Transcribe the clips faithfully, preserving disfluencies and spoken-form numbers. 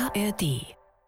A R D.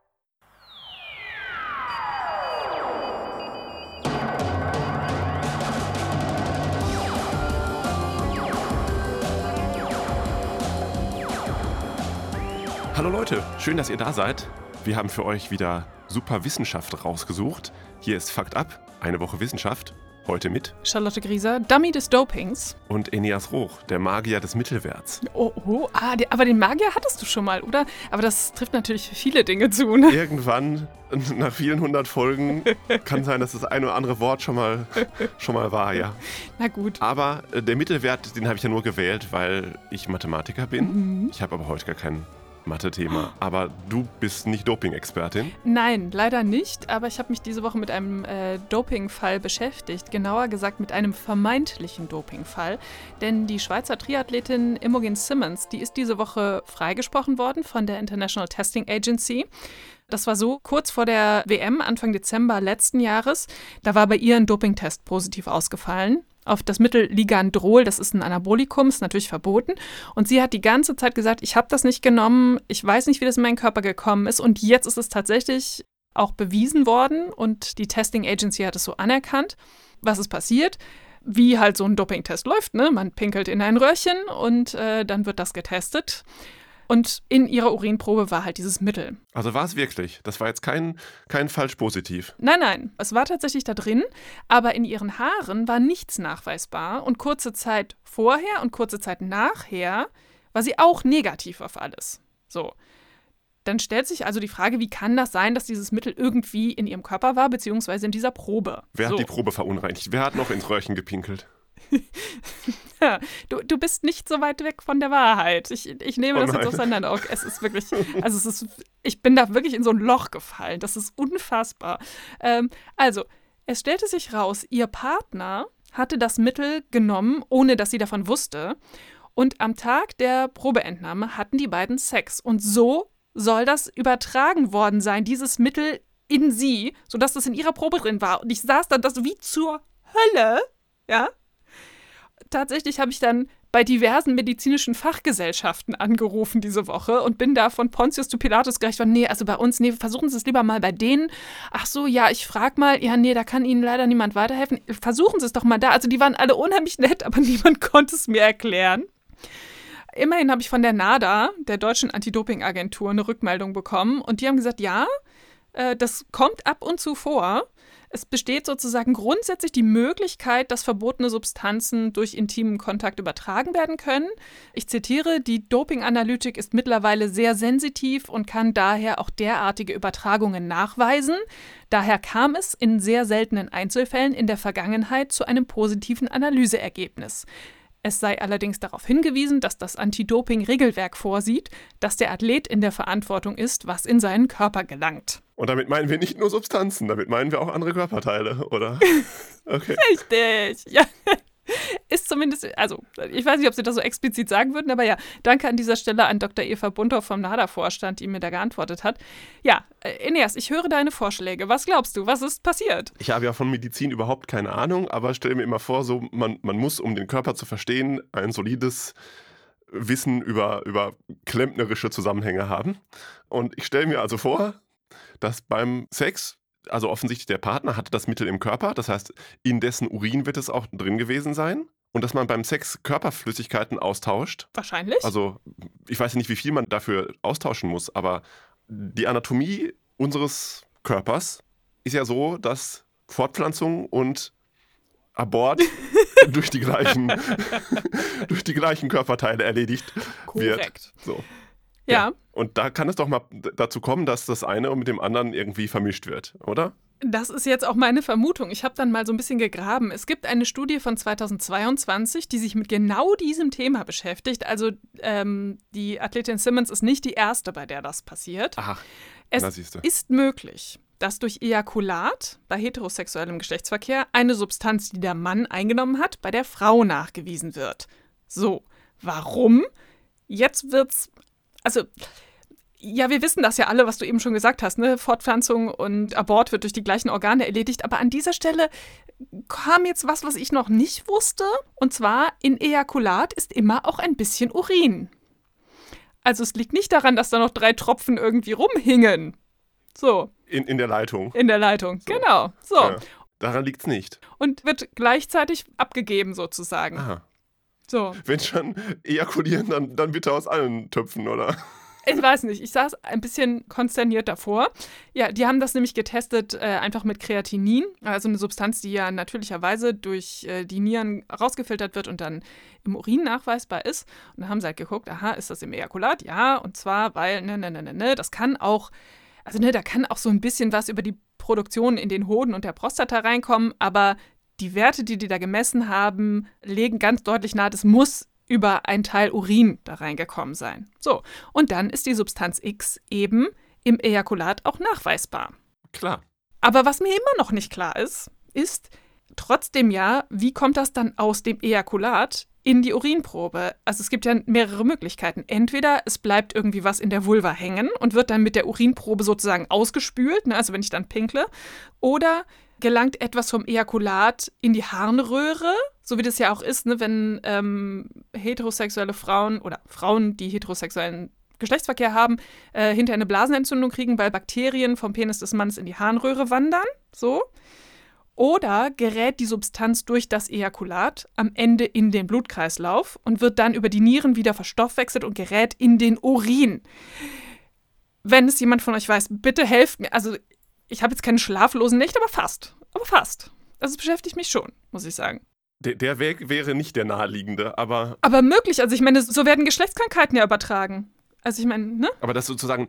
Hallo Leute, schön, dass ihr da seid. Wir haben für euch wieder super Wissenschaft rausgesucht. Hier ist Fakt Up, eine Woche Wissenschaft. Heute mit Charlotte Grieser, Dummy des Dopings. Und Eneas Roch, der Magier des Mittelwerts. Oh, oh ah, die, aber den Magier hattest du schon mal, oder? Aber das trifft natürlich für viele Dinge zu, ne? Irgendwann, nach vielen hundert Folgen, kann sein, dass das ein oder andere Wort schon mal, schon mal war, ja. Na gut. Aber äh, der Mittelwert, den habe ich ja nur gewählt, weil ich Mathematiker bin. Mhm. Ich habe aber heute gar keinen Mathe-Thema. Aber du bist nicht Doping-Expertin? Nein, leider nicht. Aber ich habe mich diese Woche mit einem äh, Dopingfall beschäftigt. Genauer gesagt mit einem vermeintlichen Dopingfall. Denn die Schweizer Triathletin Imogen Simmons, die ist diese Woche freigesprochen worden von der International Testing Agency. Das war so kurz vor der W M, Anfang Dezember letzten Jahres. Da war bei ihr ein Dopingtest positiv ausgefallen auf das Mittel Ligandrol. Das ist ein Anabolikum, ist natürlich verboten. Und sie hat die ganze Zeit gesagt, ich habe das nicht genommen, ich weiß nicht, wie das in meinen Körper gekommen ist. Und jetzt ist es tatsächlich auch bewiesen worden und die Testing Agency hat es so anerkannt. Was ist passiert? Wie halt so ein Dopingtest läuft, ne? Man pinkelt in ein Röhrchen und äh, dann wird das getestet. Und in ihrer Urinprobe war halt dieses Mittel. Also war es wirklich? Das war jetzt kein, kein falsch positiv? Nein, nein. Es war tatsächlich da drin, aber in ihren Haaren war nichts nachweisbar. Und kurze Zeit vorher und kurze Zeit nachher war sie auch negativ auf alles. So. Dann stellt sich also die Frage, wie kann das sein, dass dieses Mittel irgendwie in ihrem Körper war, beziehungsweise in dieser Probe? Wer so. hat die Probe verunreinigt? Wer hat noch ins Röhrchen gepinkelt? Ja, du, du bist nicht so weit weg von der Wahrheit. Ich, ich nehme oh das jetzt auseinander. Es ist wirklich, also es ist, ich bin da wirklich in so ein Loch gefallen. Das ist unfassbar. Ähm, also, es stellte sich raus, ihr Partner hatte das Mittel genommen, ohne dass sie davon wusste. Und am Tag der Probeentnahme hatten die beiden Sex. Und so soll das übertragen worden sein, dieses Mittel in sie, sodass das in ihrer Probe drin war. Und ich saß dann das wie zur Hölle, ja. Tatsächlich habe ich dann bei diversen medizinischen Fachgesellschaften angerufen diese Woche und bin da von Pontius zu Pilatus gereicht worden. Nee, also bei uns, nee, versuchen Sie es lieber mal bei denen. Ach so, ja, ich frage mal. Ja, nee, da kann Ihnen leider niemand weiterhelfen. Versuchen Sie es doch mal da. Also die waren alle unheimlich nett, aber niemand konnte es mir erklären. Immerhin habe ich von der NADA, der Deutschen Anti-Doping-Agentur, eine Rückmeldung bekommen. Und die haben gesagt, ja, äh, das kommt ab und zu vor. Es besteht sozusagen grundsätzlich die Möglichkeit, dass verbotene Substanzen durch intimen Kontakt übertragen werden können. Ich zitiere, die Dopinganalytik ist mittlerweile sehr sensitiv und kann daher auch derartige Übertragungen nachweisen. Daher kam es in sehr seltenen Einzelfällen in der Vergangenheit zu einem positiven Analyseergebnis. Es sei allerdings darauf hingewiesen, dass das Anti-Doping-Regelwerk vorsieht, dass der Athlet in der Verantwortung ist, was in seinen Körper gelangt. Und damit meinen wir nicht nur Substanzen, damit meinen wir auch andere Körperteile, oder? Okay. Richtig, ja. Ist zumindest, also ich weiß nicht, ob Sie das so explizit sagen würden, aber ja, danke an dieser Stelle an Doktor Eva Bunthoff vom NADA-Vorstand, die mir da geantwortet hat. Ja, Eneas, ich höre deine Vorschläge. Was glaubst du, was ist passiert? Ich habe ja von Medizin überhaupt keine Ahnung, aber stell mir immer vor, so man, man muss, um den Körper zu verstehen, ein solides Wissen über, über klempnerische Zusammenhänge haben. Und ich stelle mir also vor, dass beim Sex, also offensichtlich der Partner hatte das Mittel im Körper, das heißt, in dessen Urin wird es auch drin gewesen sein. Und dass man beim Sex Körperflüssigkeiten austauscht. Wahrscheinlich. Also ich weiß nicht, wie viel man dafür austauschen muss, aber die Anatomie unseres Körpers ist ja so, dass Fortpflanzung und Abort durch die gleichen, durch die gleichen Körperteile erledigt wird. Korrekt. So. Ja. ja. Und da kann es doch mal dazu kommen, dass das eine mit dem anderen irgendwie vermischt wird, oder? Das ist jetzt auch meine Vermutung. Ich habe dann mal so ein bisschen gegraben. Es gibt eine Studie von zweitausendzweiundzwanzig, die sich mit genau diesem Thema beschäftigt. Also ähm, die Athletin Simmons ist nicht die erste, bei der das passiert. Ach, es na siehste. ist möglich, dass durch Ejakulat bei heterosexuellem Geschlechtsverkehr eine Substanz, die der Mann eingenommen hat, bei der Frau nachgewiesen wird. So, warum? Jetzt wird's, also ja, wir wissen das ja alle, was du eben schon gesagt hast, ne? Fortpflanzung und Abort wird durch die gleichen Organe erledigt. Aber an dieser Stelle kam jetzt was, was ich noch nicht wusste. Und zwar, in Ejakulat ist immer auch ein bisschen Urin. Also es liegt nicht daran, dass da noch drei Tropfen irgendwie rumhingen. So. In, in der Leitung. In der Leitung, So. genau. So. Ja, daran liegt es nicht. Und wird gleichzeitig abgegeben sozusagen. Aha. So. Wenn schon ejakulieren, dann, dann bitte aus allen Töpfen, oder? Ich weiß nicht, ich saß ein bisschen konsterniert davor. Ja, die haben das nämlich getestet äh, einfach mit Kreatinin, also eine Substanz, die ja natürlicherweise durch äh, die Nieren rausgefiltert wird und dann im Urin nachweisbar ist. Und dann haben sie halt geguckt, aha, ist das im Ejakulat? Ja, und zwar, weil, ne, ne, ne, ne, ne, das kann auch, also ne, da kann auch so ein bisschen was über die Produktion in den Hoden und der Prostata reinkommen, aber die Werte, die die da gemessen haben, legen ganz deutlich nahe, das muss über ein Teil Urin da reingekommen sein. So, und dann ist die Substanz X eben im Ejakulat auch nachweisbar. Klar. Aber was mir immer noch nicht klar ist, ist trotzdem ja, wie kommt das dann aus dem Ejakulat in die Urinprobe? Also es gibt ja mehrere Möglichkeiten. Entweder es bleibt irgendwie was in der Vulva hängen und wird dann mit der Urinprobe sozusagen ausgespült, ne, also wenn ich dann pinkle, oder gelangt etwas vom Ejakulat in die Harnröhre, so wie das ja auch ist, ne, wenn ähm, heterosexuelle Frauen oder Frauen, die heterosexuellen Geschlechtsverkehr haben, äh, hinterher eine Blasenentzündung kriegen, weil Bakterien vom Penis des Mannes in die Harnröhre wandern, so. Oder gerät die Substanz durch das Ejakulat am Ende in den Blutkreislauf und wird dann über die Nieren wieder verstoffwechselt und gerät in den Urin. Wenn es jemand von euch weiß, bitte helft mir. Also ich habe jetzt keine schlaflosen Nächte, aber fast. Aber fast. Also es beschäftigt mich schon, muss ich sagen. Der, der Weg wäre nicht der naheliegende, aber. Aber möglich, also ich meine, so werden Geschlechtskrankheiten ja übertragen. Also ich meine, ne? Aber das sozusagen,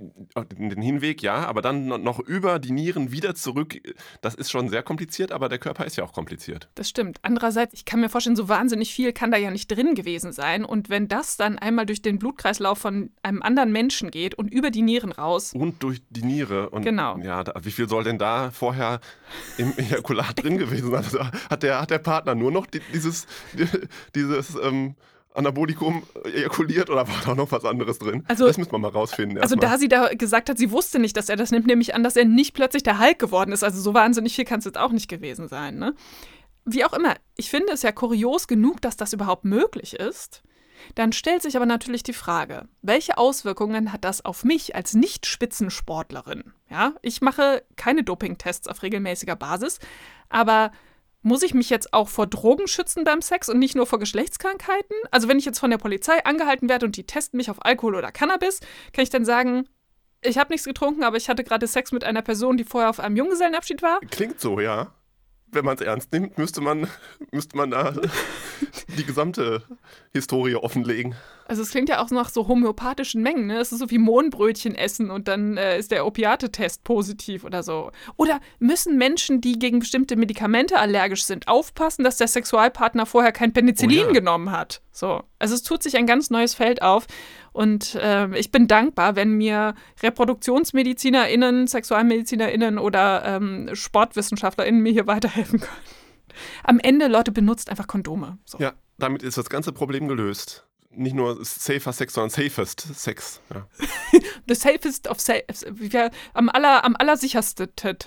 den Hinweg, ja, aber dann noch über die Nieren wieder zurück, das ist schon sehr kompliziert, aber der Körper ist ja auch kompliziert. Das stimmt. Andererseits, ich kann mir vorstellen, so wahnsinnig viel kann da ja nicht drin gewesen sein. Und wenn das dann einmal durch den Blutkreislauf von einem anderen Menschen geht und über die Nieren raus. Und durch die Niere. Und genau. Ja, da, wie viel soll denn da vorher im Ejakulat drin gewesen sein? Also hat, der, hat der Partner nur noch die, dieses, die, dieses ähm, Anabolikum ejakuliert oder war da noch was anderes drin? Also, das müssen wir mal rausfinden. Also erstmal. Da sie da gesagt hat, sie wusste nicht, dass er das nimmt, nehme ich an, dass er nicht plötzlich der Hulk geworden ist. Also so wahnsinnig viel kann es jetzt auch nicht gewesen sein. Ne? Wie auch immer, ich finde es ja kurios genug, dass das überhaupt möglich ist. Dann stellt sich aber natürlich die Frage, welche Auswirkungen hat das auf mich als Nicht-Spitzensportlerin? Ja, ich mache keine Dopingtests auf regelmäßiger Basis, aber muss ich mich jetzt auch vor Drogen schützen beim Sex und nicht nur vor Geschlechtskrankheiten? Also wenn ich jetzt von der Polizei angehalten werde und die testen mich auf Alkohol oder Cannabis, kann ich dann sagen, ich habe nichts getrunken, aber ich hatte gerade Sex mit einer Person, die vorher auf einem Junggesellenabschied war? Klingt so, ja. Wenn man es ernst nimmt, müsste man, müsste man da die gesamte Historie offenlegen. Also es klingt ja auch nach so homöopathischen Mengen, ne? Es ist so wie Mohnbrötchen essen und dann äh, ist der Opiate-Test positiv oder so. Oder müssen Menschen, die gegen bestimmte Medikamente allergisch sind, aufpassen, dass der Sexualpartner vorher kein Penicillin oh ja. genommen hat? So. Also es tut sich ein ganz neues Feld auf und äh, ich bin dankbar, wenn mir ReproduktionsmedizinerInnen, SexualmedizinerInnen oder ähm, SportwissenschaftlerInnen mir hier weiterhelfen können. Am Ende, Leute, benutzt einfach Kondome. So. Ja, damit ist das ganze Problem gelöst. Nicht nur safer Sex, sondern safest Sex. Ja. The safest of safe. Ja, am, aller, am allersichersten.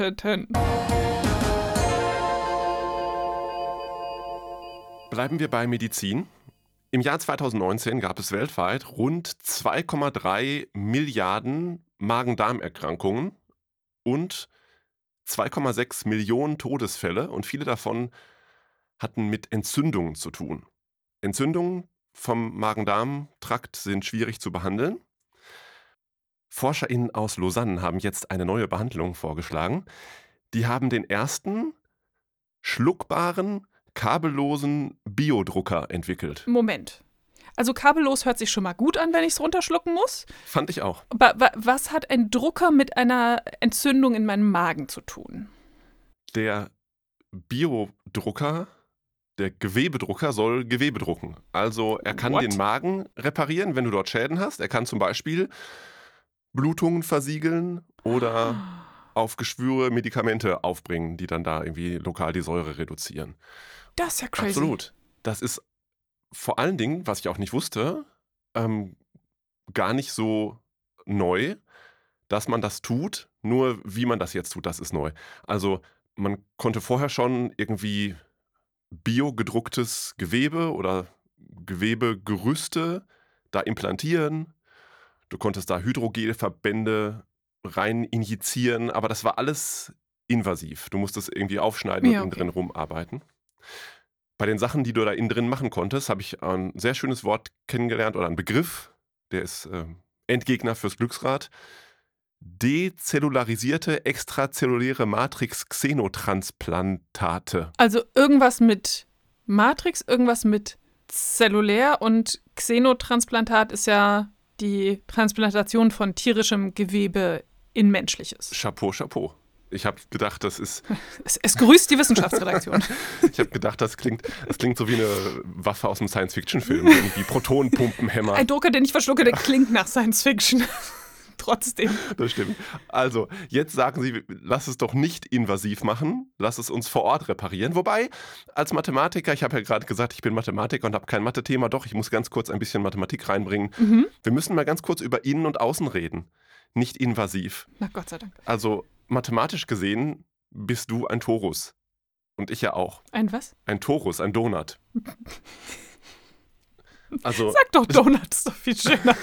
Bleiben wir bei Medizin. Im Jahr zweitausendneunzehn gab es weltweit rund zwei Komma drei Milliarden Magen-Darm-Erkrankungen und zwei Komma sechs Millionen Todesfälle und viele davon hatten mit Entzündungen zu tun. Entzündungen vom Magen-Darm-Trakt sind schwierig zu behandeln. ForscherInnen aus Lausanne haben jetzt eine neue Behandlung vorgeschlagen. Die haben den ersten schluckbaren, kabellosen Biodrucker entwickelt. Moment. Also kabellos hört sich schon mal gut an, wenn ich es runterschlucken muss. Fand ich auch. Aber was hat ein Drucker mit einer Entzündung in meinem Magen zu tun? Der Biodrucker, der Gewebedrucker soll Gewebe drucken. Also er kann What? den Magen reparieren, wenn du dort Schäden hast. Er kann zum Beispiel Blutungen versiegeln oder auf Geschwüre Medikamente aufbringen, die dann da irgendwie lokal die Säure reduzieren. Das ist ja crazy. Absolut. Das ist vor allen Dingen, was ich auch nicht wusste, ähm, gar nicht so neu, dass man das tut. Nur wie man das jetzt tut, das ist neu. Also man konnte vorher schon irgendwie biogedrucktes Gewebe oder Gewebegerüste da implantieren Du konntest da Hydrogelverbände rein injizieren, aber das war alles invasiv. Du musstest irgendwie aufschneiden Ja, und innen okay. drin rumarbeiten. Bei den Sachen, die du da innen drin machen konntest, habe ich ein sehr schönes Wort kennengelernt oder einen Begriff, der ist äh, Endgegner fürs Glücksrad. Dezellularisierte extrazelluläre Matrix-Xenotransplantate. Also irgendwas mit Matrix, irgendwas mit zellulär und Xenotransplantat ist ja die Transplantation von tierischem Gewebe in menschliches. Chapeau, Chapeau. Ich habe gedacht, das ist, Es, es grüßt die Wissenschaftsredaktion. ich habe gedacht, das klingt, das klingt so wie eine Waffe aus einem Science-Fiction-Film, irgendwie Protonenpumpenhämmer. Ein Drucker, den ich verschlucke, der klingt nach Science Fiction. Trotzdem. Das stimmt. Also, jetzt sagen Sie, lass es doch nicht invasiv machen, lass es uns vor Ort reparieren. Wobei, als Mathematiker, ich habe ja gerade gesagt, ich bin Mathematiker und habe kein Mathe-Thema, doch, ich muss ganz kurz ein bisschen Mathematik reinbringen. Mhm. Wir müssen mal ganz kurz über Innen und Außen reden. Nicht invasiv. Na Gott sei Dank. Also, mathematisch gesehen bist du ein Torus. Und ich ja auch. Ein was? Ein Torus, ein Donut. Also, Sag doch Donut, ist doch viel schöner.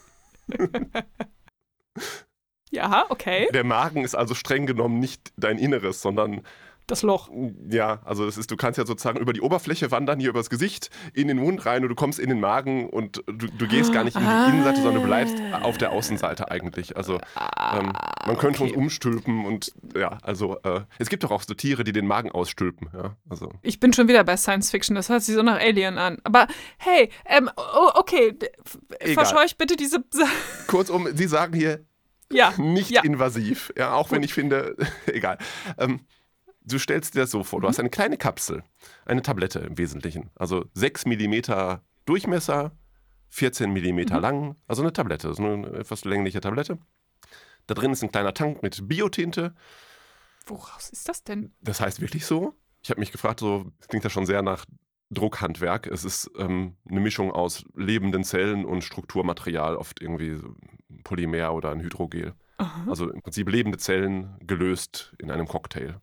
Ja, okay. der Magen ist also streng genommen nicht dein Inneres, sondern Das Loch. ja, also das ist, du kannst ja sozusagen über die Oberfläche wandern, hier übers Gesicht, in den Mund rein und du kommst in den Magen und du, du gehst gar nicht in die Ah. Innenseite, sondern du bleibst auf der Außenseite eigentlich. Also ähm, man könnte okay. uns umstülpen und ja, also äh, es gibt doch auch so Tiere, die den Magen ausstülpen. Ja, also Ich bin schon wieder bei Science Fiction, das hört sich so nach Alien an. Aber hey, ähm, oh, okay, d- f- Egal. verscheuch bitte diese. Sa- kurzum, Sie sagen hier Ja, nicht ja. invasiv, ja, auch wenn Gut. ich finde, egal. Ähm, du stellst dir das so vor, du hast eine kleine Kapsel, eine Tablette im Wesentlichen, also sechs Millimeter Durchmesser, vierzehn Millimeter Mhm. lang, also eine Tablette, so eine etwas längliche Tablette. Da drin ist ein kleiner Tank mit Biotinte, Woraus ist das denn? das heißt wirklich so. Ich habe mich gefragt, so das klingt ja schon sehr nach Druckhandwerk. Es ist ähm, eine Mischung aus lebenden Zellen und Strukturmaterial, oft irgendwie so Polymer oder ein Hydrogel. Aha. Also im Prinzip lebende Zellen gelöst in einem Cocktail.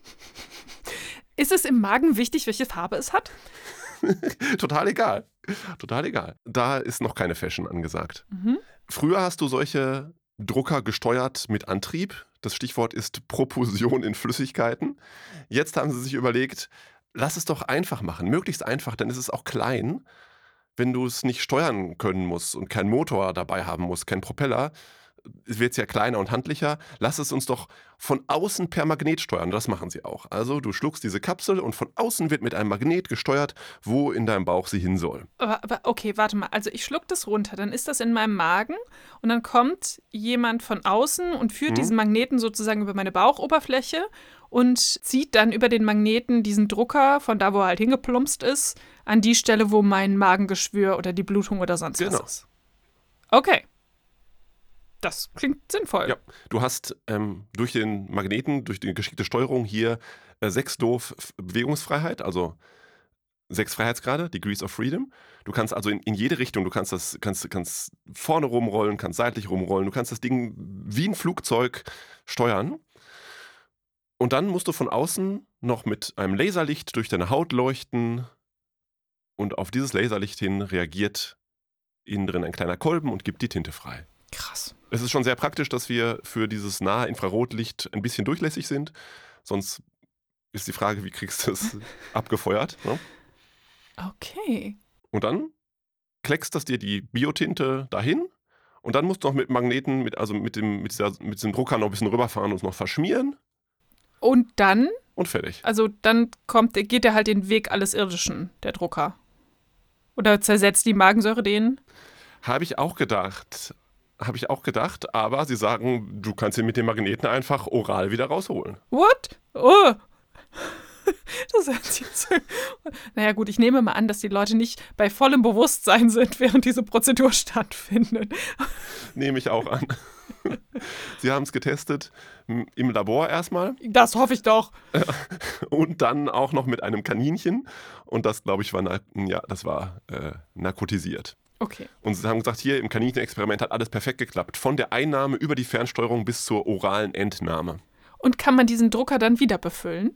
Ist es im Magen wichtig, welche Farbe es hat? Total egal. Total egal. Da ist noch keine Fashion angesagt. Mhm. Früher hast du solche Drucker gesteuert mit Antrieb. Das Stichwort ist Propulsion in Flüssigkeiten. Jetzt haben sie sich überlegt, lass es doch einfach machen, möglichst einfach, dann ist es auch klein. Wenn du es nicht steuern können musst und keinen Motor dabei haben musst, keinen Propeller, wird es ja kleiner und handlicher. Lass es uns doch von außen per Magnet steuern. Das machen sie auch. Also du schluckst diese Kapsel und von außen wird mit einem Magnet gesteuert, wo in deinem Bauch sie hin soll. Aber, aber okay, warte mal. Also ich schluck das runter, dann ist das in meinem Magen und dann kommt jemand von außen und führt Mhm. diesen Magneten sozusagen über meine Bauchoberfläche und zieht dann über den Magneten diesen Drucker von da, wo er halt hingeplumpst ist, an die Stelle, wo mein Magengeschwür oder die Blutung oder sonst Genau. was ist. Okay. Das klingt sinnvoll. Ja, du hast ähm, durch den Magneten, durch die geschickte Steuerung hier äh, sechs Doof F- Bewegungsfreiheit, also sechs Freiheitsgrade, Degrees of Freedom. Du kannst also in, in jede Richtung, du kannst das, kannst, kannst vorne rumrollen, kannst seitlich rumrollen, du kannst das Ding wie ein Flugzeug steuern. Und dann musst du von außen noch mit einem Laserlicht durch deine Haut leuchten und auf dieses Laserlicht hin reagiert innen drin ein kleiner Kolben und gibt die Tinte frei. Krass. Es ist schon sehr praktisch, dass wir für dieses nahe Infrarotlicht ein bisschen durchlässig sind. Sonst ist die Frage, wie kriegst du es abgefeuert? Ne? Okay. Und dann kleckst das dir die Biotinte dahin. Und dann musst du noch mit Magneten, mit, also mit, dem, mit, dieser, mit diesem Drucker noch ein bisschen rüberfahren und es noch verschmieren. Und dann, Und fertig. also dann kommt, geht er halt den Weg alles Irdischen, der Drucker. Oder zersetzt die Magensäure den? Habe ich auch gedacht. Habe ich auch gedacht. Aber sie sagen, du kannst ihn mit dem Magneten einfach oral wieder rausholen. What? Oh. Das hört sich jetzt. Naja, gut, ich nehme mal an, dass die Leute nicht bei vollem Bewusstsein sind, während diese Prozedur stattfindet. Nehme ich auch an. Sie haben es getestet m, im Labor erstmal. Das hoffe ich doch. Und dann auch noch mit einem Kaninchen. Und das, glaube ich, war, na- ja, das war äh, narkotisiert. Okay. Und sie haben gesagt, hier im Kaninchenexperiment hat alles perfekt geklappt. Von der Einnahme über die Fernsteuerung bis zur oralen Entnahme. Und kann man diesen Drucker dann wieder befüllen?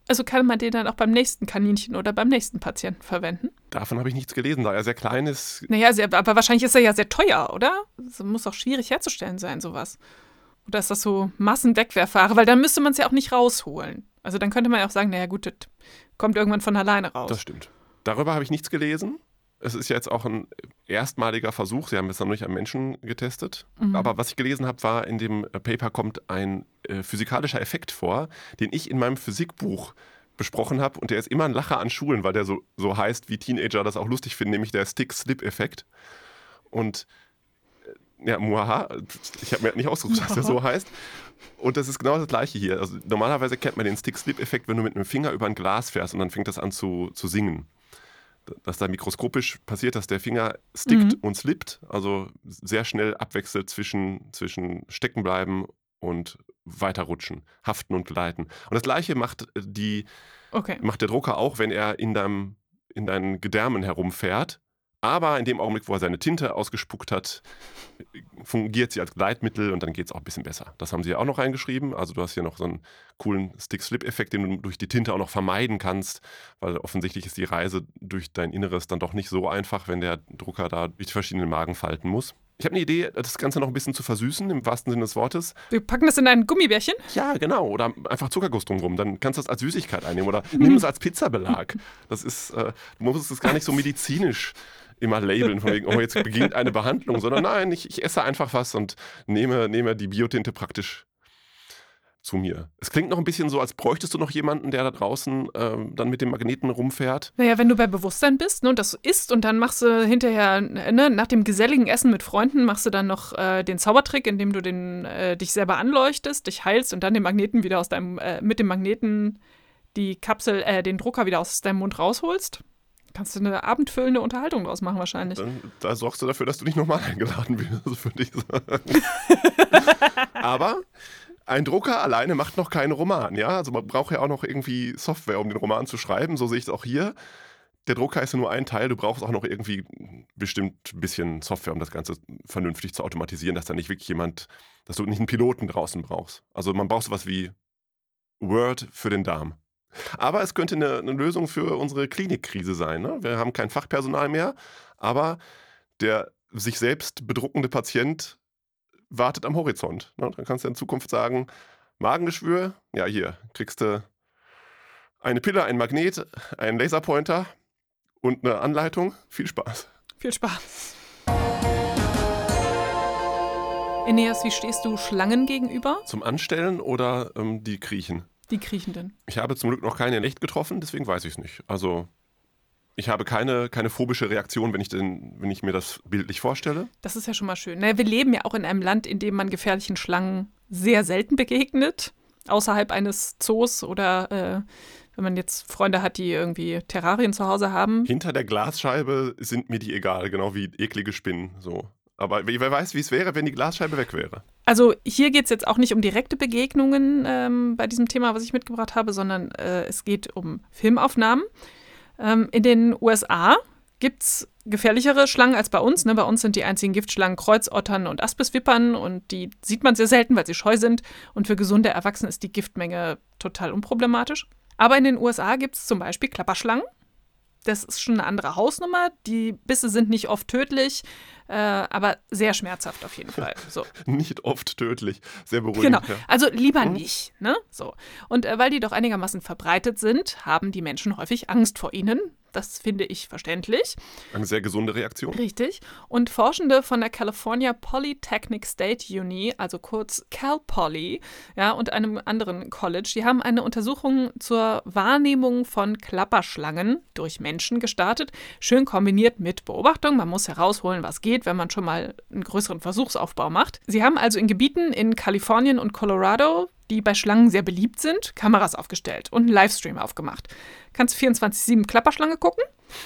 Also kann man den dann auch beim nächsten Kaninchen oder beim nächsten Patienten verwenden? Davon habe ich nichts gelesen, da er sehr klein ist. Naja, sehr, aber wahrscheinlich ist er ja sehr teuer, oder? Es muss auch schwierig herzustellen sein, sowas. Oder ist das so Massenwegwerfware? Weil dann müsste man es ja auch nicht rausholen. Also dann könnte man ja auch sagen, naja gut, das kommt irgendwann von alleine raus. Das stimmt. Darüber habe ich nichts gelesen. Es ist ja jetzt auch ein erstmaliger Versuch. Sie haben es noch nicht am Menschen getestet. Mhm. Aber was ich gelesen habe, war, in dem Paper kommt ein äh, physikalischer Effekt vor, den ich in meinem Physikbuch besprochen habe. Und der ist immer ein Lacher an Schulen, weil der so, so heißt, wie Teenager das auch lustig finden, nämlich der Stick-Slip-Effekt. Und äh, ja, muhaha, ich habe mir nicht ausgesucht, dass der so heißt. Und das ist genau das Gleiche hier. Also normalerweise kennt man den Stick-Slip-Effekt, wenn du mit einem Finger über ein Glas fährst und dann fängt das an zu, zu singen. Dass da mikroskopisch passiert, dass der Finger stickt mhm. und slippt, also sehr schnell abwechselt zwischen, zwischen Steckenbleiben und weiterrutschen, haften und gleiten. Und das Gleiche macht, die, okay. macht der Drucker auch, wenn er in, deinem, in deinen Gedärmen herumfährt. Aber in dem Augenblick, wo er seine Tinte ausgespuckt hat, fungiert sie als Gleitmittel und dann geht es auch ein bisschen besser. Das haben sie ja auch noch reingeschrieben. Also du hast hier noch so einen coolen Stick-Slip-Effekt, den du durch die Tinte auch noch vermeiden kannst, weil offensichtlich ist die Reise durch dein Inneres dann doch nicht so einfach, wenn der Drucker da durch die verschiedenen Magen falten muss. Ich habe eine Idee, das Ganze noch ein bisschen zu versüßen, im wahrsten Sinne des Wortes. Wir packen das in ein Gummibärchen? Ja, genau. Oder einfach Zuckerguss drumherum. Dann kannst du das als Süßigkeit einnehmen. Oder nimm es als Pizzabelag. Das ist, äh, du musst es gar nicht so medizinisch immer labeln, von wegen, oh, jetzt beginnt eine Behandlung, sondern nein, ich, ich esse einfach was und nehme, nehme die Biotinte praktisch zu mir. Es klingt noch ein bisschen so, als bräuchtest du noch jemanden, der da draußen ähm, dann mit dem Magneten rumfährt. Naja, wenn du bei Bewusstsein bist, ne, und das isst und dann machst du hinterher, ne, nach dem geselligen Essen mit Freunden, machst du dann noch äh, den Zaubertrick, indem du den, äh, dich selber anleuchtest, dich heilst und dann den Magneten wieder aus deinem, äh, mit dem Magneten die Kapsel, äh, den Drucker wieder aus deinem Mund rausholst. Kannst du eine abendfüllende Unterhaltung draus machen wahrscheinlich. Dann, da sorgst du dafür, dass du nicht nochmal eingeladen wirst, würde ich sagen. Aber ein Drucker alleine macht noch keinen Roman, ja? Also man braucht ja auch noch irgendwie Software, um den Roman zu schreiben. So sehe ich es auch hier. Der Drucker ist ja nur ein Teil. Du brauchst auch noch irgendwie bestimmt ein bisschen Software, um das Ganze vernünftig zu automatisieren, dass da nicht wirklich jemand, dass du nicht einen Piloten draußen brauchst. Also man braucht sowas wie Word für den Darm. Aber es könnte eine, eine Lösung für unsere Klinikkrise sein. Ne? Wir haben kein Fachpersonal mehr, aber der sich selbst bedruckende Patient wartet am Horizont. Ne? Dann kannst du in Zukunft sagen, Magengeschwür, ja hier, kriegst du eine Pille, ein Magnet, einen Laserpointer und eine Anleitung. Viel Spaß. Viel Spaß. Eneas, wie stehst du Schlangen gegenüber? Zum Anstellen oder ähm, die kriechen? Die Kriechenden. Ich habe zum Glück noch keine in echt getroffen, deswegen weiß ich es nicht. Also ich habe keine, keine phobische Reaktion, wenn ich, den, wenn ich mir das bildlich vorstelle. Das ist ja schon mal schön. Naja, wir leben ja auch in einem Land, in dem man gefährlichen Schlangen sehr selten begegnet. Außerhalb eines Zoos oder äh, wenn man jetzt Freunde hat, die irgendwie Terrarien zu Hause haben. Hinter der Glasscheibe sind mir die egal, genau wie eklige Spinnen. So. Aber wer weiß, wie es wäre, wenn die Glasscheibe weg wäre. Also hier geht es jetzt auch nicht um direkte Begegnungen ähm, bei diesem Thema, was ich mitgebracht habe, sondern äh, es geht um Filmaufnahmen. Ähm, in den U S A gibt es gefährlichere Schlangen als bei uns. Ne? Bei uns sind die einzigen Giftschlangen Kreuzottern und Aspisvippern und die sieht man sehr selten, weil sie scheu sind. Und für gesunde Erwachsene ist die Giftmenge total unproblematisch. Aber in den U S A gibt es zum Beispiel Klapperschlangen. Das ist schon eine andere Hausnummer. Die Bisse sind nicht oft tödlich, äh, aber sehr schmerzhaft auf jeden Fall. So. Nicht oft tödlich, sehr beruhigend. Genau, ja. also lieber mhm. nicht. Ne? So. Und äh, weil die doch einigermaßen verbreitet sind, haben die Menschen häufig Angst vor ihnen. Das finde ich verständlich. Eine sehr gesunde Reaktion. Richtig. Und Forschende von der California Polytechnic State Uni, also kurz Cal Poly, ja, und einem anderen College, die haben eine Untersuchung zur Wahrnehmung von Klapperschlangen durch Menschen gestartet. Schön kombiniert mit Beobachtung. Man muss herausholen, was geht, wenn man schon mal einen größeren Versuchsaufbau macht. Sie haben also in Gebieten in Kalifornien und Colorado, die bei Schlangen sehr beliebt sind, Kameras aufgestellt und einen Livestream aufgemacht. Kannst vierundzwanzig sieben Klapperschlange gucken.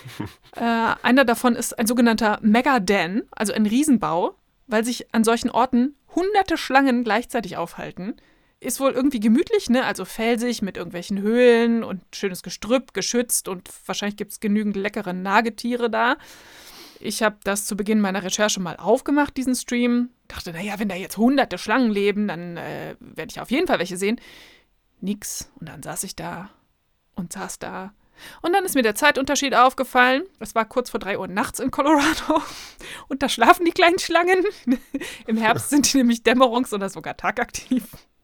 äh, einer davon ist ein sogenannter Mega-Den, also ein Riesenbau, weil sich an solchen Orten hunderte Schlangen gleichzeitig aufhalten. Ist wohl irgendwie gemütlich, ne? Also felsig mit irgendwelchen Höhlen und schönes Gestrüpp, geschützt und wahrscheinlich gibt es genügend leckere Nagetiere da. Ich habe das zu Beginn meiner Recherche mal aufgemacht, diesen Stream. Dachte, naja, wenn da jetzt hunderte Schlangen leben, dann äh, werde ich auf jeden Fall welche sehen. Nix. Und dann saß ich da und saß da. Und dann ist mir der Zeitunterschied aufgefallen. Es war kurz vor drei Uhr nachts in Colorado. Und da schlafen die kleinen Schlangen. Im Herbst sind die nämlich dämmerungs- oder sogar tagaktiv.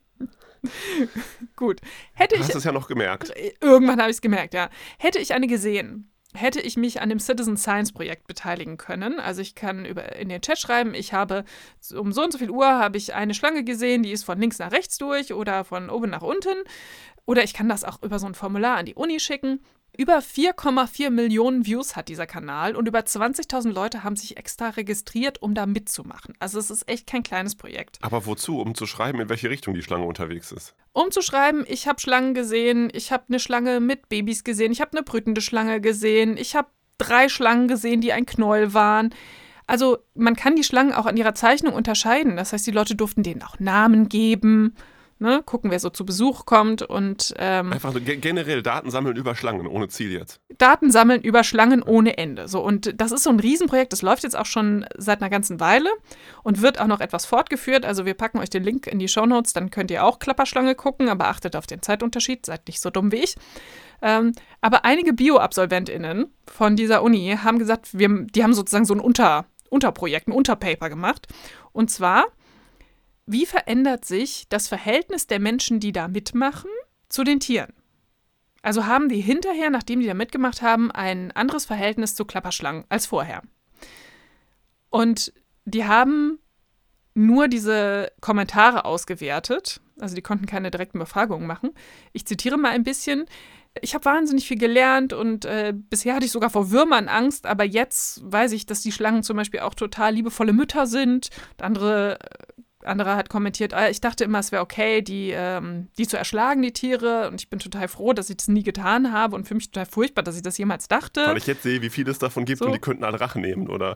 Gut. Hätte Du hast ich, es ja noch gemerkt. irgendwann habe ich es gemerkt, ja. Hätte ich eine gesehen, hätte ich mich an dem Citizen Science Projekt beteiligen können. Also ich kann über, in den Chat schreiben, ich habe um so und so viel Uhr habe ich eine Schlange gesehen, die ist von links nach rechts durch oder von oben nach unten. Oder ich kann das auch über so ein Formular an die Uni schicken. Über vier Komma vier Millionen Views hat dieser Kanal und über zwanzigtausend Leute haben sich extra registriert, um da mitzumachen. Also es ist echt kein kleines Projekt. Aber wozu? Um zu schreiben, in welche Richtung die Schlange unterwegs ist. Um zu schreiben, ich habe Schlangen gesehen, ich habe eine Schlange mit Babys gesehen, ich habe eine brütende Schlange gesehen, ich habe drei Schlangen gesehen, die ein Knäuel waren. Also man kann die Schlangen auch an ihrer Zeichnung unterscheiden. Das heißt, die Leute durften denen auch Namen geben. Ne, gucken, wer so zu Besuch kommt und ähm, Einfach so ge- generell Daten sammeln über Schlangen, ohne Ziel jetzt. Daten sammeln über Schlangen ohne Ende. So, und das ist so ein Riesenprojekt, das läuft jetzt auch schon seit einer ganzen Weile und wird auch noch etwas fortgeführt. Also wir packen euch den Link in die Shownotes, dann könnt ihr auch Klapperschlange gucken, aber achtet auf den Zeitunterschied, seid nicht so dumm wie ich. Ähm, aber einige Bio-AbsolventInnen von dieser Uni haben gesagt, wir, die haben sozusagen so ein Unter, Unterprojekt, ein Unterpaper gemacht. Und zwar: Wie verändert sich das Verhältnis der Menschen, die da mitmachen, zu den Tieren? Also haben die hinterher, nachdem die da mitgemacht haben, ein anderes Verhältnis zu Klapperschlangen als vorher. Und die haben nur diese Kommentare ausgewertet. Also die konnten keine direkten Befragungen machen. Ich zitiere mal ein bisschen. Ich habe wahnsinnig viel gelernt und äh, bisher hatte ich sogar vor Würmern Angst, aber jetzt weiß ich, dass die Schlangen zum Beispiel auch total liebevolle Mütter sind. Und andere Andere hat kommentiert, ah, ich dachte immer, es wäre okay, die, ähm, die zu erschlagen, die Tiere. Und ich bin total froh, dass ich das nie getan habe und für mich total furchtbar, dass ich das jemals dachte. Weil ich jetzt sehe, wie viel es davon gibt So. und die könnten alle Rache nehmen, oder?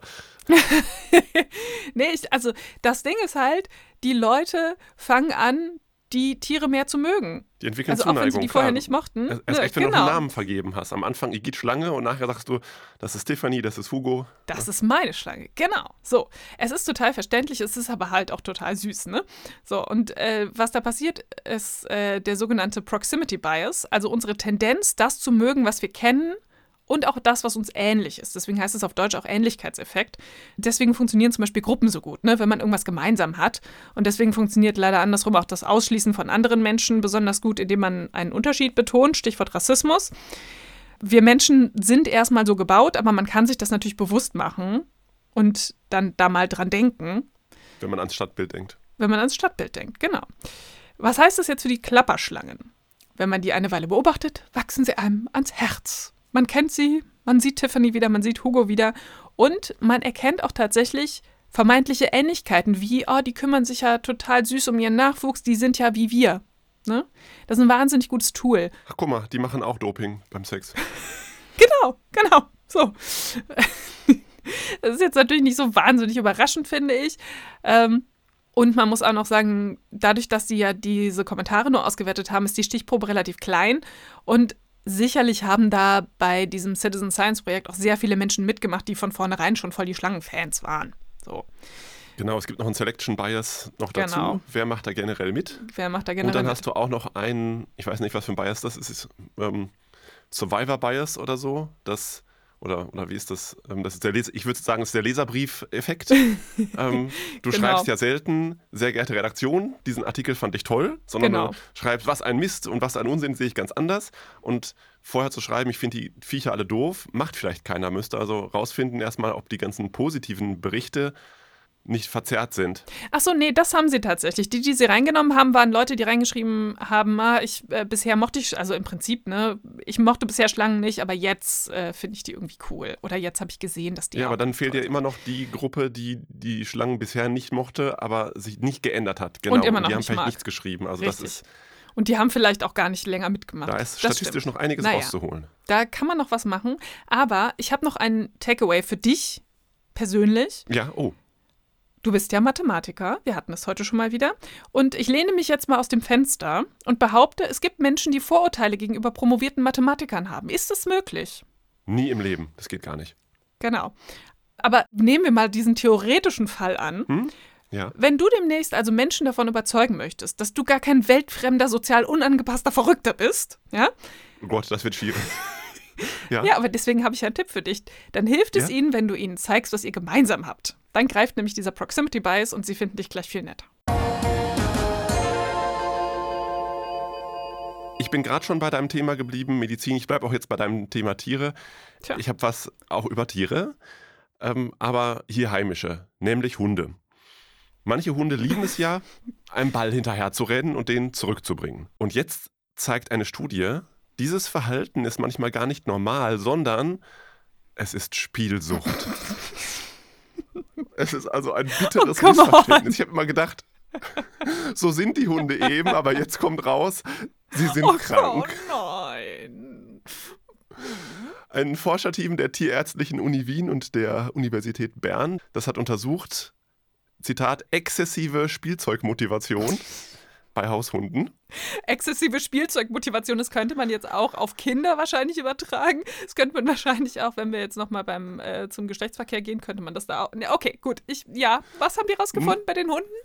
Nee, ich, also das Ding ist halt, die Leute fangen an, die Tiere mehr zu mögen. Die entwickeln Also auch Zuneigung. wenn sie die klar. vorher nicht mochten. Erst erst Ne, recht, wenn du genau. noch einen Namen vergeben hast. Am Anfang Igitt Schlange und nachher sagst du, das ist Tiffany, das ist Hugo. Das ist meine Schlange, genau. So, es ist total verständlich, es ist aber halt auch total süß, ne? So, und äh, was da passiert, ist äh, der sogenannte Proximity Bias, also unsere Tendenz, das zu mögen, was wir kennen und auch das, was uns ähnlich ist. Deswegen heißt es auf Deutsch auch Ähnlichkeitseffekt. Deswegen funktionieren zum Beispiel Gruppen so gut, ne? Wenn man irgendwas gemeinsam hat. Und deswegen funktioniert leider andersrum auch das Ausschließen von anderen Menschen besonders gut, indem man einen Unterschied betont, Stichwort Rassismus. Wir Menschen sind erstmal so gebaut, aber man kann sich das natürlich bewusst machen und dann da mal dran denken. Wenn man ans Stadtbild denkt. Wenn man ans Stadtbild denkt, genau. Was heißt das jetzt für die Klapperschlangen? Wenn man die eine Weile beobachtet, wachsen sie einem ans Herz. Man kennt sie, man sieht Tiffany wieder, man sieht Hugo wieder und man erkennt auch tatsächlich vermeintliche Ähnlichkeiten, wie, oh, die kümmern sich ja total süß um ihren Nachwuchs, die sind ja wie wir. Ne? Das ist ein wahnsinnig gutes Tool. Ach, guck mal, die machen auch Doping beim Sex. Genau, genau, so. Das ist jetzt natürlich nicht so wahnsinnig überraschend, finde ich. Ähm, und man muss auch noch sagen, dadurch, dass die ja diese Kommentare nur ausgewertet haben, ist die Stichprobe relativ klein und sicherlich haben da bei diesem Citizen Science Projekt auch sehr viele Menschen mitgemacht, die von vornherein schon voll die Schlangenfans waren. So. Genau, es gibt noch einen Selection Bias noch dazu. Genau. Wer macht da generell mit? Wer macht da generell Und dann mit? hast du auch noch einen, ich weiß nicht, was für ein Bias das ist, ist ähm, Survivor Bias oder so. Das, oder, oder wie ist das? Ähm, das ist der Les- ich würde sagen, es ist der Leserbrief-Effekt. ähm, du Genau. schreibst ja selten, sehr geehrte Redaktion, diesen Artikel fand ich toll, sondern Genau. du schreibst, was ein Mist und was ein Unsinn sehe ich ganz anders. Und vorher zu schreiben, ich finde die Viecher alle doof, macht vielleicht keiner. Müsste also rausfinden erstmal, ob die ganzen positiven Berichte nicht verzerrt sind. Ach so, nee, das haben sie tatsächlich. Die, die sie reingenommen haben, waren Leute, die reingeschrieben haben, ah, ich äh, bisher mochte ich, also im Prinzip, ne, ich mochte bisher Schlangen nicht, aber jetzt äh, finde ich die irgendwie cool. Oder jetzt habe ich gesehen, dass die Ja, auch aber dann ganz fehlt toll ja sind. immer noch die Gruppe, die die Schlangen bisher nicht mochte, aber sich nicht geändert hat. Genau. Und immer noch die haben nicht vielleicht mag. nichts geschrieben. Also Richtig. das ist, Und die haben vielleicht auch gar nicht länger mitgemacht. da ist Das statistisch stimmt. noch einiges Naja. rauszuholen. Da kann man noch was machen. Aber ich habe noch einen Takeaway für dich persönlich. Ja, oh. Du bist ja Mathematiker, wir hatten es heute schon mal wieder. Und ich lehne mich jetzt mal aus dem Fenster und behaupte, es gibt Menschen, die Vorurteile gegenüber promovierten Mathematikern haben. Ist das möglich? Nie im Leben. Das geht gar nicht. Genau. Aber nehmen wir mal diesen theoretischen Fall an. Hm? Ja. Wenn du demnächst also Menschen davon überzeugen möchtest, dass du gar kein weltfremder, sozial unangepasster Verrückter bist, ja? Oh Gott, das wird schwierig. Ja. Ja, aber deswegen habe ich einen Tipp für dich. Dann hilft es Ja? ihnen, wenn du ihnen zeigst, was ihr gemeinsam habt. Dann greift nämlich dieser Proximity Bias und sie finden dich gleich viel netter. Ich bin gerade schon bei deinem Thema geblieben, Medizin. Ich bleibe auch jetzt bei deinem Thema Tiere. Tja. Ich habe was auch über Tiere, ähm, aber hier heimische, nämlich Hunde. Manche Hunde lieben es ja, einem Ball hinterher zu rennen und den zurückzubringen. Und jetzt zeigt eine Studie, dieses Verhalten ist manchmal gar nicht normal, sondern es ist Spielsucht. Es ist also ein bitteres Oh, come on. Missverständnis. Ich habe immer gedacht, so sind die Hunde eben, aber jetzt kommt raus, sie sind Oh krank. Gott, nein. Ein Forscherteam der Tierärztlichen Uni Wien und der Universität Bern, das hat untersucht, Zitat, exzessive Spielzeugmotivation bei Haushunden. Exzessive Spielzeugmotivation, das könnte man jetzt auch auf Kinder wahrscheinlich übertragen. Das könnte man wahrscheinlich auch, wenn wir jetzt nochmal beim äh, zum Geschlechtsverkehr gehen, könnte man das da auch. Ne, okay, gut. Ich, ja, was haben die rausgefunden bei den Hunden?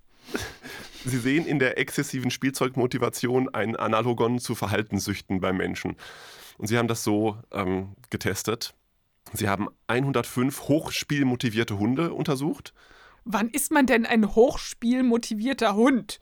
Sie sehen in der exzessiven Spielzeugmotivation ein Analogon zu Verhaltenssüchten beim Menschen. Und sie haben das so ähm, getestet. Sie haben hundertfünf hochspielmotivierte Hunde untersucht. Wann ist man denn ein hochspielmotivierter Hund?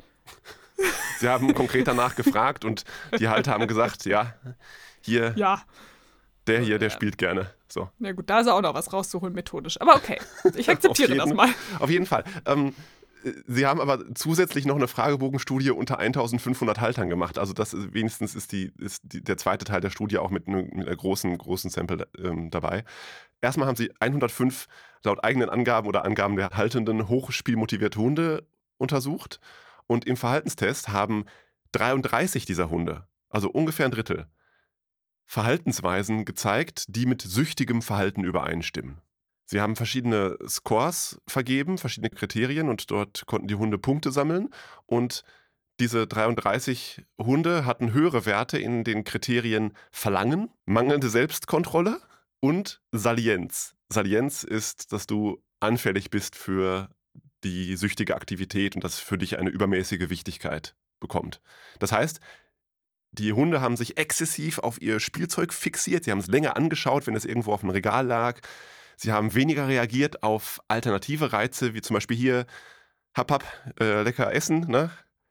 Sie haben konkret danach gefragt und die Halter haben gesagt, ja, hier, Ja, der hier, der spielt gerne. So. na gut, da ist auch noch was rauszuholen methodisch. Aber okay, ich akzeptiere Auf das jeden- mal. Auf jeden Fall. Ähm, Sie haben aber zusätzlich noch eine Fragebogenstudie unter eintausendfünfhundert Haltern gemacht. Also das ist, wenigstens ist, die, ist die, der zweite Teil der Studie auch mit, ne, mit einer großen, großen Sample ähm, dabei. Erstmal haben sie hundertfünf laut eigenen Angaben oder Angaben der Haltenden hochspielmotivierte Hunde untersucht. Und im Verhaltenstest haben dreiunddreißig dieser Hunde, also ungefähr ein Drittel, Verhaltensweisen gezeigt, die mit süchtigem Verhalten übereinstimmen. Sie haben verschiedene Scores vergeben, verschiedene Kriterien und dort konnten die Hunde Punkte sammeln. Und diese dreiunddreißig Hunde hatten höhere Werte in den Kriterien Verlangen, mangelnde Selbstkontrolle und Salienz. Salienz ist, dass du anfällig bist für die süchtige Aktivität und das für dich eine übermäßige Wichtigkeit bekommt. Das heißt, die Hunde haben sich exzessiv auf ihr Spielzeug fixiert, sie haben es länger angeschaut, wenn es irgendwo auf dem Regal lag. Sie haben weniger reagiert auf alternative Reize, wie zum Beispiel hier, hab, hab, äh, lecker essen, ne?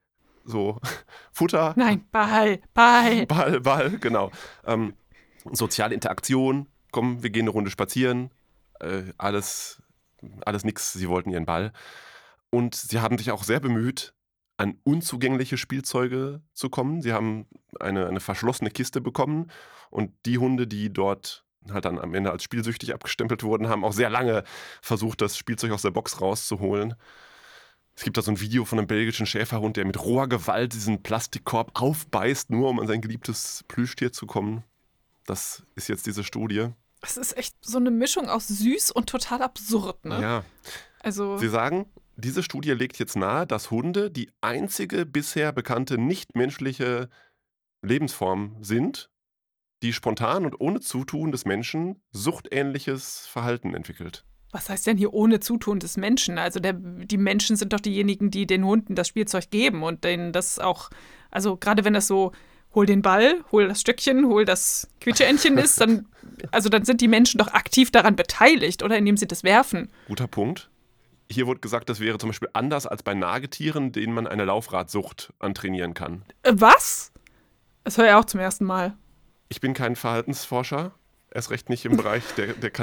So Futter, Nein, Ball, Ball. Ball, Ball, genau. Ähm, soziale Interaktion, komm, wir gehen eine Runde spazieren, äh, alles, alles nix, sie wollten ihren Ball. Und sie haben sich auch sehr bemüht, an unzugängliche Spielzeuge zu kommen. Sie haben eine, eine verschlossene Kiste bekommen und die Hunde, die dort halt dann am Ende als spielsüchtig abgestempelt wurden, haben auch sehr lange versucht, das Spielzeug aus der Box rauszuholen. Es gibt da so ein Video von einem belgischen Schäferhund, der mit roher Gewalt diesen Plastikkorb aufbeißt, nur um an sein geliebtes Plüschtier zu kommen. Das ist jetzt diese Studie. Das ist echt so eine Mischung aus süß und total absurd, ne? Ja, Also, Sie sagen, diese Studie legt jetzt nahe, dass Hunde die einzige bisher bekannte nichtmenschliche Lebensform sind, die spontan und ohne Zutun des Menschen suchtähnliches Verhalten entwickelt. was heißt denn hier ohne Zutun des Menschen? Also der, die Menschen sind doch diejenigen, die den Hunden das Spielzeug geben und denen das auch, also gerade wenn das so, hol den Ball, hol das Stöckchen, hol das Quietscheentchen ist, dann, also dann sind die Menschen doch aktiv daran beteiligt, oder indem sie das werfen. Guter Punkt. Hier wurde gesagt, das wäre zum Beispiel anders als bei Nagetieren, denen man eine Laufradsucht antrainieren kann. Äh, was? Das höre ich auch zum ersten Mal. Ich bin kein Verhaltensforscher, erst recht nicht im Bereich der, der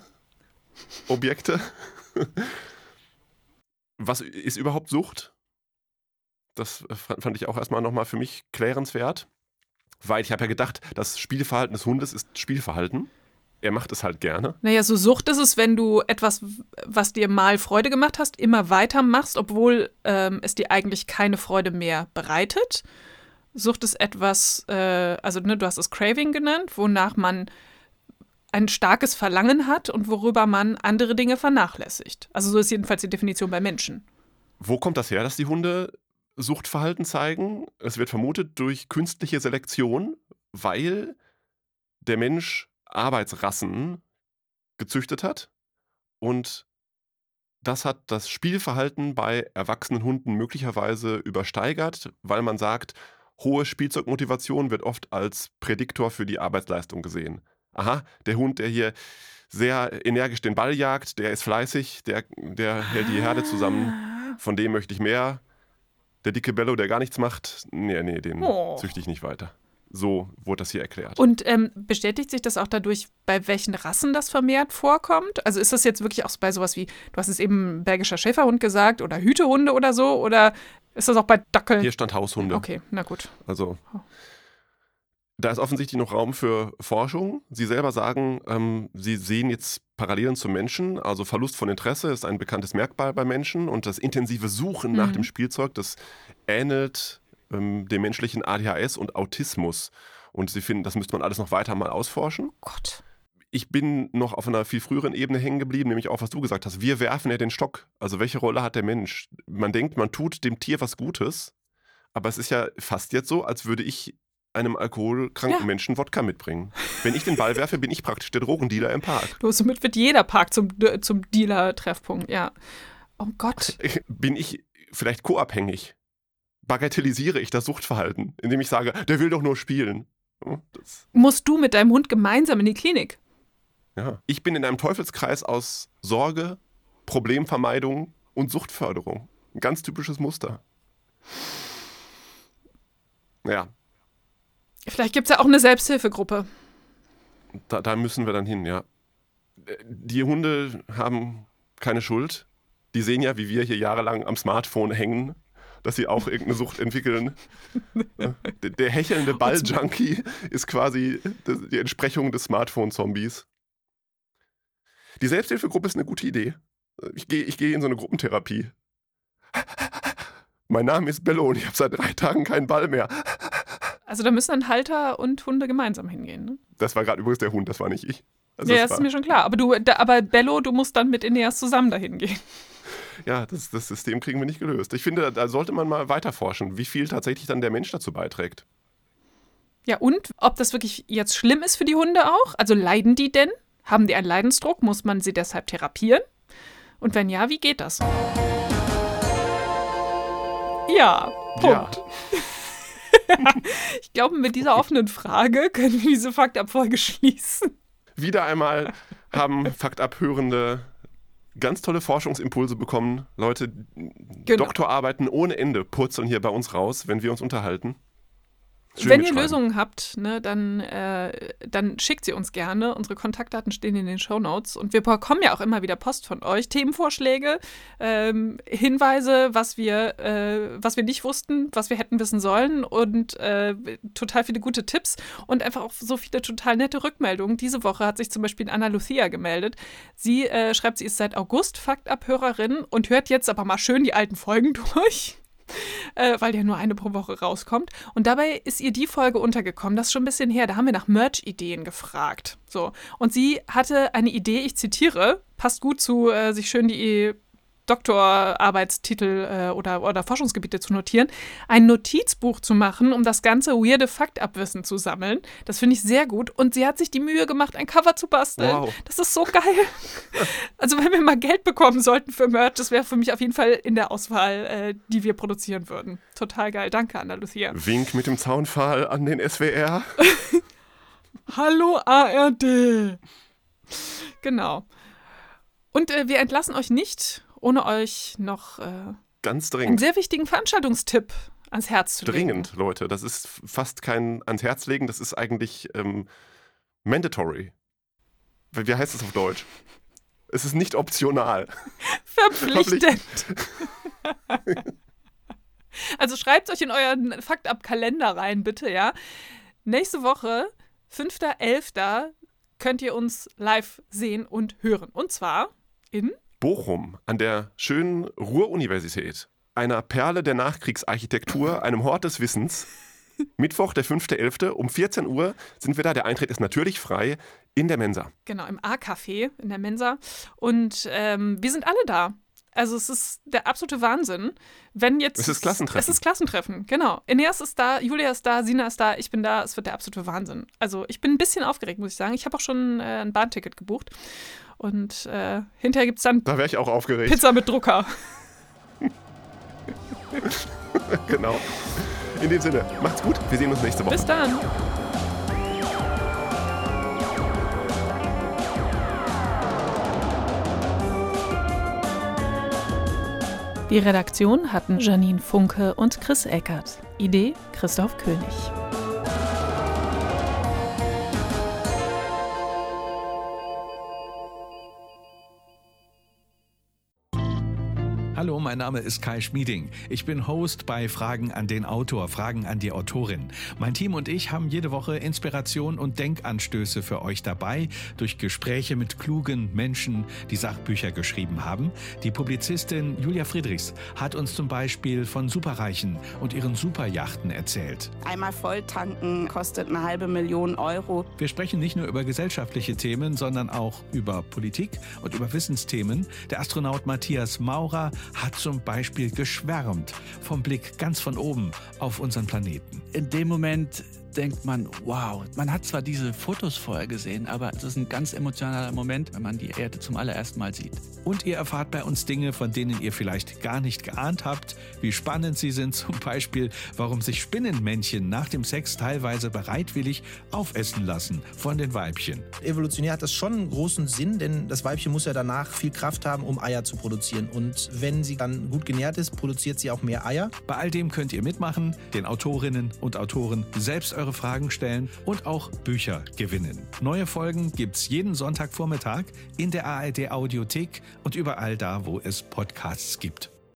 Kaniden-Objekte. Was ist überhaupt Sucht? Das fand ich auch erstmal nochmal für mich klärenswert. Weil ich habe ja gedacht, das Spielverhalten des Hundes ist Spielverhalten. Er macht es halt gerne. Naja, so Sucht ist es, wenn du etwas, was dir mal Freude gemacht hast, immer weiter machst, obwohl ähm, es dir eigentlich keine Freude mehr bereitet. Sucht ist etwas, äh, also ne, du hast es Craving genannt, wonach man ein starkes Verlangen hat und worüber man andere Dinge vernachlässigt. Also so ist jedenfalls die Definition bei Menschen. Wo kommt das her, dass die Hunde Suchtverhalten zeigen? Es wird vermutet durch künstliche Selektion, weil der Mensch Arbeitsrassen gezüchtet hat und das hat das Spielverhalten bei erwachsenen Hunden möglicherweise übersteigert, weil man sagt, hohe Spielzeugmotivation wird oft als Prädiktor für die Arbeitsleistung gesehen. Aha, der Hund, der hier sehr energisch den Ball jagt, der ist fleißig, der, der hält die Herde zusammen, von dem möchte ich mehr. Der dicke Bello, der gar nichts macht, nee, nee, den Oh. züchte ich nicht weiter. So wurde das hier erklärt. Und ähm, bestätigt sich das auch dadurch, bei welchen Rassen das vermehrt vorkommt? Also ist das jetzt wirklich auch bei sowas wie, du hast es eben belgischer Schäferhund gesagt oder Hütehunde oder so? Oder ist das auch bei Dackeln? Hier stand Haushunde. Okay, na gut. Also da ist offensichtlich noch Raum für Forschung. Sie selber sagen, ähm, Sie sehen jetzt Parallelen zum Menschen. Also Verlust von Interesse ist ein bekanntes Merkmal bei Menschen. Und das intensive Suchen nach Mhm. dem Spielzeug, das ähnelt ähm, dem menschlichen A D H S und Autismus. Und Sie finden, das müsste man alles noch weiter mal ausforschen. Gott. Ich bin noch auf einer viel früheren Ebene hängen geblieben, nämlich auch, was du gesagt hast. Wir werfen ja den Stock. Also welche Rolle hat der Mensch? Man denkt, man tut dem Tier was Gutes. Aber es ist ja fast jetzt so, als würde ich einem alkoholkranken Ja. Menschen Wodka mitbringen. Wenn ich den Ball werfe, bin ich praktisch der Drogendealer im Park. Du, somit wird jeder Park zum, zum Dealer-Treffpunkt, ja. Oh Gott. Bin ich vielleicht co-abhängig? Bagatellisiere ich das Suchtverhalten, indem ich sage, der will doch nur spielen. Hm, Das, Musst du mit deinem Hund gemeinsam in die Klinik? ja. Ich bin in einem Teufelskreis aus Sorge, Problemvermeidung und Suchtförderung. Ein ganz typisches Muster. Ja, Vielleicht gibt es ja auch eine Selbsthilfegruppe. da, da müssen wir dann hin, ja. Die Hunde haben keine Schuld. Die sehen ja, wie wir hier jahrelang am Smartphone hängen, dass sie auch irgendeine Sucht entwickeln. Ja. Der, der hechelnde Ball-Junkie ist quasi die Entsprechung des Smartphone-Zombies. Die Selbsthilfegruppe ist eine gute Idee. Ich gehe ich geh in so eine Gruppentherapie. Mein Name ist Bello und ich habe seit drei Tagen keinen Ball mehr. Also da müssen dann Halter und Hunde gemeinsam hingehen, ne? Das war gerade übrigens der Hund, das war nicht ich. Also Ja, das das ist war, mir schon klar. Aber, du, da, aber Bello, du musst dann mit Ineas zusammen dahin gehen. ja, das, das System kriegen wir nicht gelöst. Ich finde, da sollte man mal weiterforschen, wie viel tatsächlich dann der Mensch dazu beiträgt. Ja, und ob das wirklich jetzt schlimm ist für die Hunde auch? Also leiden die denn? Haben die einen Leidensdruck? Muss man sie deshalb therapieren? Und wenn ja, wie geht das? Ja, Punkt. Ja. Ich glaube, mit dieser offenen Frage können wir diese Faktabfolge schließen. Wieder einmal haben Faktabhörende ganz tolle Forschungsimpulse bekommen. Leute, Genau. Doktorarbeiten ohne Ende purzeln hier bei uns raus, wenn wir uns unterhalten. Schön Wenn ihr mitschreiben. Lösungen habt, ne, dann, äh, dann schickt sie uns gerne. Unsere Kontaktdaten stehen in den Shownotes. Und wir bekommen ja auch immer wieder Post von euch. Themenvorschläge, ähm, Hinweise, was wir, äh, was wir nicht wussten, was wir hätten wissen sollen. Und äh, total viele gute Tipps. Und einfach auch so viele total nette Rückmeldungen. Diese Woche hat sich zum Beispiel Anna Lucia gemeldet. Sie äh, schreibt, sie ist seit August Faktabhörerin und hört jetzt aber mal schön die alten Folgen durch. Äh, weil ja nur eine pro Woche rauskommt. Und dabei ist ihr die Folge untergekommen, das ist schon ein bisschen her, da haben wir nach Merch-Ideen gefragt. So. Und sie hatte eine Idee, ich zitiere, passt gut zu äh, sich schön die Doktorarbeitstitel äh, oder, oder Forschungsgebiete zu notieren, ein Notizbuch zu machen, um das ganze weirde Faktabwissen zu sammeln. Das finde ich sehr gut. Und sie hat sich die Mühe gemacht, ein Cover zu basteln. Wow. Das ist so geil. Also wenn wir mal Geld bekommen sollten für Merch, das wäre für mich auf jeden Fall in der Auswahl, äh, die wir produzieren würden. Total geil. Danke, Anna Lucia. Wink mit dem Zaunpfahl an den S W R. Hallo A R D. Genau. Und äh, wir entlassen euch nicht, ohne euch noch äh, Ganz einen dringend. sehr wichtigen Veranstaltungstipp ans Herz zu legen. Dringend, Leute. Das ist fast kein ans Herz legen, das ist eigentlich ähm, mandatory. Wie wie heißt es auf Deutsch? Es ist nicht optional. Verpflichtend. Also schreibt euch in euren Faktab-Kalender rein, bitte, ja. Nächste Woche, fünfter elfter könnt ihr uns live sehen und hören. Und zwar in Bochum an der schönen Ruhr-Universität, einer Perle der Nachkriegsarchitektur, einem Hort des Wissens. Mittwoch, der fünfter elfter um vierzehn Uhr sind wir da. Der Eintritt ist natürlich frei in der Mensa. Genau, im A-Café in der Mensa. Und ähm, wir sind alle da. Also es ist der absolute Wahnsinn. Wenn jetzt, es ist Klassentreffen. Es ist Klassentreffen, genau. Eneas ist da, Julia ist da, Sina ist da, ich bin da. Es wird der absolute Wahnsinn. Also ich bin ein bisschen aufgeregt, muss ich sagen. Ich habe auch schon äh, ein Bahnticket gebucht. Und äh, hinterher gibt es dann da wäre ich auch aufgeregt. Pizza mit Drucker. Genau. In dem Sinne, macht's gut. Wir sehen uns nächste Woche. Bis dann. Die Redaktion hatten Janine Funke und Chris Eckert. Idee Christoph König. Hallo, mein Name ist Kai Schmieding. Ich bin Host bei Fragen an den Autor, Fragen an die Autorin. Mein Team und ich haben jede Woche Inspiration und Denkanstöße für euch dabei, durch Gespräche mit klugen Menschen, die Sachbücher geschrieben haben. Die Publizistin Julia Friedrichs hat uns zum Beispiel von Superreichen und ihren Superjachten erzählt. Einmal volltanken kostet eine halbe Million Euro. Wir sprechen nicht nur über gesellschaftliche Themen, sondern auch über Politik und über Wissensthemen. Der Astronaut Matthias Maurer hat zum Beispiel geschwärmt vom Blick ganz von oben auf unseren Planeten. In dem Moment denkt man, wow, man hat zwar diese Fotos vorher gesehen, aber es ist ein ganz emotionaler Moment, wenn man die Erde zum allerersten Mal sieht. Und ihr erfahrt bei uns Dinge, von denen ihr vielleicht gar nicht geahnt habt, wie spannend sie sind, zum Beispiel, warum sich Spinnenmännchen nach dem Sex teilweise bereitwillig aufessen lassen von den Weibchen. Evolutionär hat das schon einen großen Sinn, denn das Weibchen muss ja danach viel Kraft haben, um Eier zu produzieren. Und wenn sie dann gut genährt ist, produziert sie auch mehr Eier. Bei all dem könnt ihr mitmachen, den Autorinnen und Autoren selbst eure Fragen stellen und auch Bücher gewinnen. Neue Folgen gibt's jeden Sonntagvormittag in der A R D Audiothek und überall da, wo es Podcasts gibt.